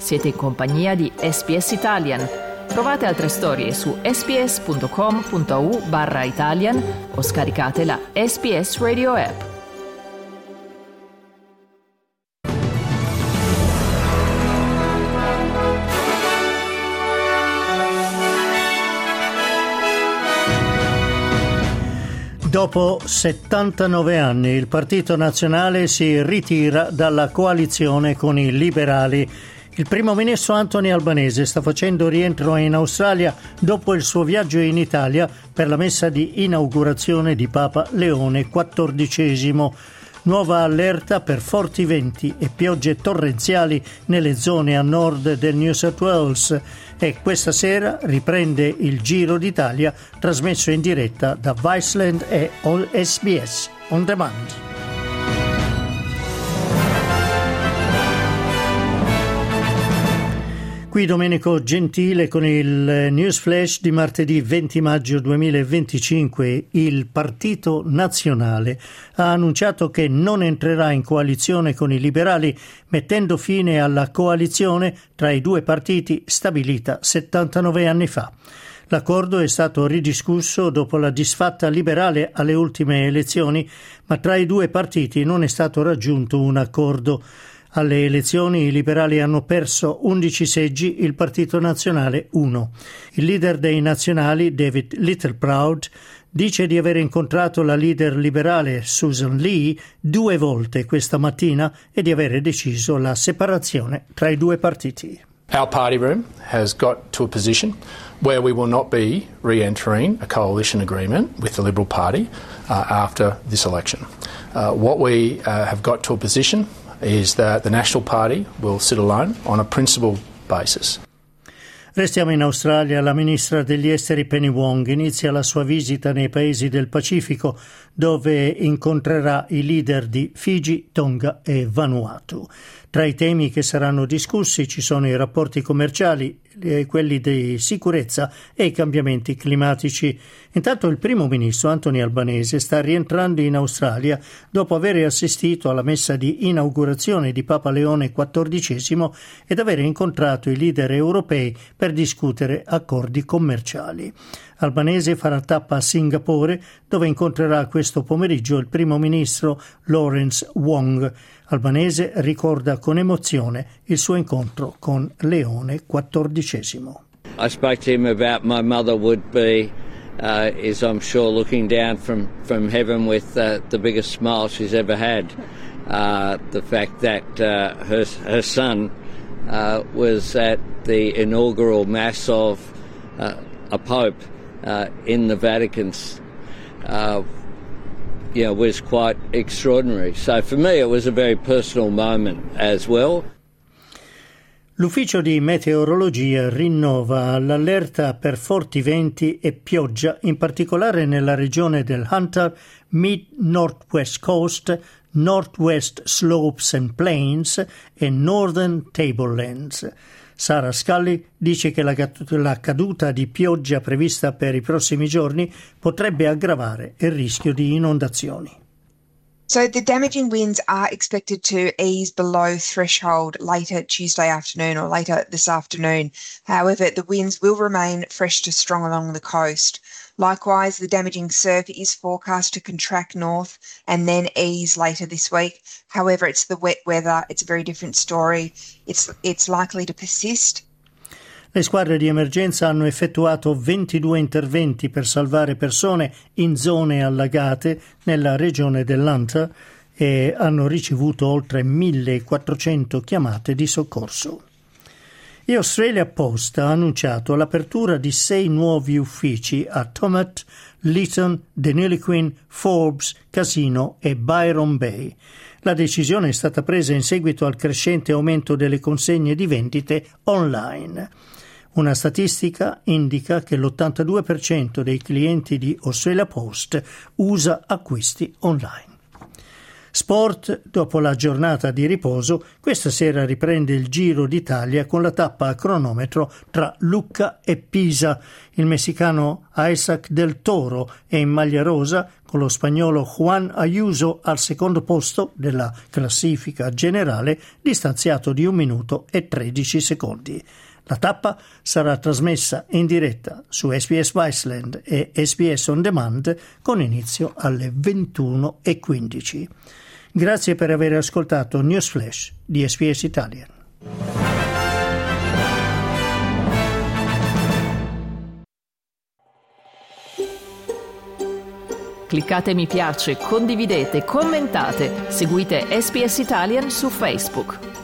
Siete in compagnia di SBS Italian. Trovate altre storie su sbs.com.au/Italian o scaricate la SBS Radio app. Dopo 79 anni il Partito Nazionale si ritira dalla coalizione con i liberali. Il primo ministro Anthony Albanese sta facendo rientro in Australia dopo il suo viaggio in Italia per la messa di inaugurazione di Papa Leone XIV. Nuova allerta per forti venti e piogge torrenziali nelle zone a nord del New South Wales e questa sera riprende il Giro d'Italia trasmesso in diretta da Viceland e SBS On Demand. Qui Domenico Gentile con il News Flash di martedì 20 maggio 2025. Il Partito Nazionale ha annunciato che non entrerà in coalizione con i liberali, mettendo fine alla coalizione tra i due partiti stabilita 79 anni fa. L'accordo è stato ridiscusso dopo la disfatta liberale alle ultime elezioni, ma tra i due partiti non è stato raggiunto un accordo. Alle elezioni i liberali hanno perso 11 seggi, il Partito Nazionale 1. Il leader dei nazionali, David Littleproud, dice di aver incontrato la leader liberale Susan Lee 2 volte questa mattina e di avere deciso la separazione tra i due partiti. Our party room has got to a position where we will not be re-entering a coalition agreement with the Liberal Party after this election. What we have got to a position is that the National Party will sit alone on a principled basis. Restiamo in Australia. La ministra degli esteri Penny Wong inizia la sua visita nei paesi del Pacifico, dove incontrerà i leader di Fiji, Tonga e Vanuatu. Tra i temi che saranno discussi ci sono i rapporti commerciali, quelli di sicurezza e i cambiamenti climatici. Intanto il primo ministro Anthony Albanese sta rientrando in Australia dopo aver assistito alla messa di inaugurazione di Papa Leone XIV ed aver incontrato i leader europei per discutere accordi commerciali. Albanese farà tappa a Singapore, dove incontrerà questo pomeriggio il primo ministro Lawrence Wong. Albanese ricorda con emozione il suo incontro con Leone XIV. I spoke to him about my mother would be, is I'm sure looking down from heaven with the biggest smile she's ever had. The fact that her son was at the inaugural mass of a pope in the Vatican's was quite extraordinary. So for me it was a very personal moment as well. L'ufficio di meteorologia rinnova l'allerta per forti venti e pioggia, in particolare nella regione del Hunter, Mid-Northwest Coast, Northwest Slopes and Plains e Northern Tablelands. Sarah Scully dice che la caduta di pioggia prevista per i prossimi giorni potrebbe aggravare il rischio di inondazioni. So the damaging winds are expected to ease below threshold later Tuesday afternoon or later this afternoon. However, the winds will remain fresh to strong along the coast. Likewise, the damaging surf is forecast to contract north and then ease later this week. However, it's the wet weather. It's a very different story. It's likely to persist. Le squadre di emergenza hanno effettuato 22 interventi per salvare persone in zone allagate nella regione dell'Hunter e hanno ricevuto oltre 1.400 chiamate di soccorso. E Australia Post ha annunciato l'apertura di 6 nuovi uffici a Tomat, Lytton, Deniliquin, Forbes, Casino e Byron Bay. La decisione è stata presa in seguito al crescente aumento delle consegne di vendite online. Una statistica indica che l'82% dei clienti di Australia Post usa acquisti online. Sport, dopo la giornata di riposo, questa sera riprende il Giro d'Italia con la tappa a cronometro tra Lucca e Pisa. Il messicano Isaac del Toro è in maglia rosa con lo spagnolo Juan Ayuso al secondo posto della classifica generale, distanziato di 1 minuto e 13 secondi. La tappa sarà trasmessa in diretta su SBS Iceland e SBS On Demand con inizio alle 21:15. Grazie per aver ascoltato News Flash di SBS Italian. Cliccate mi piace, condividete, commentate, seguite SBS Italian su Facebook.